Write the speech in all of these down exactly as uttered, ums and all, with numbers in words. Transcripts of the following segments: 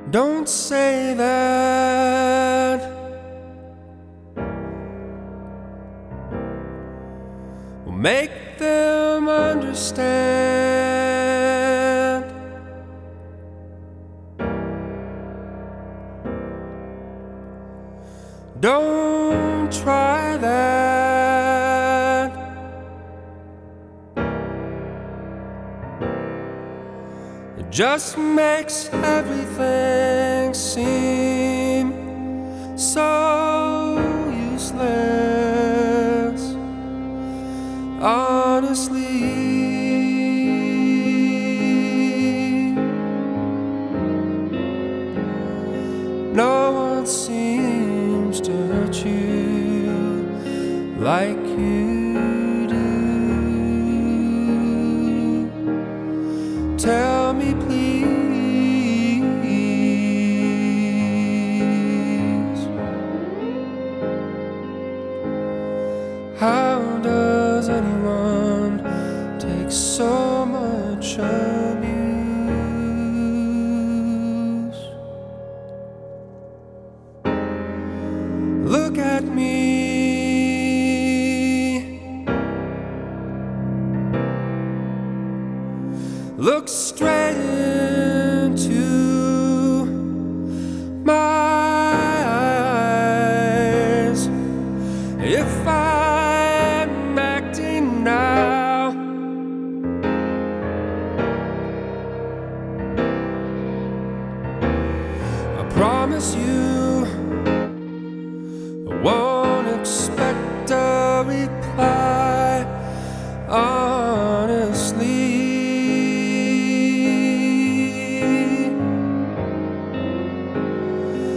Don't say that. We'll make them understand. Don't try that. It just makes everything seem so useless. Honestly, no one seems to hurt you like you do. Tell me, please, how does anyone take so much abuse? Look at me. Look straight into my eyes. If I'm acting now, I promise you I won't expect a reply. Honestly,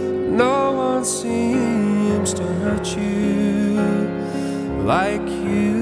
no one seems to hurt you like you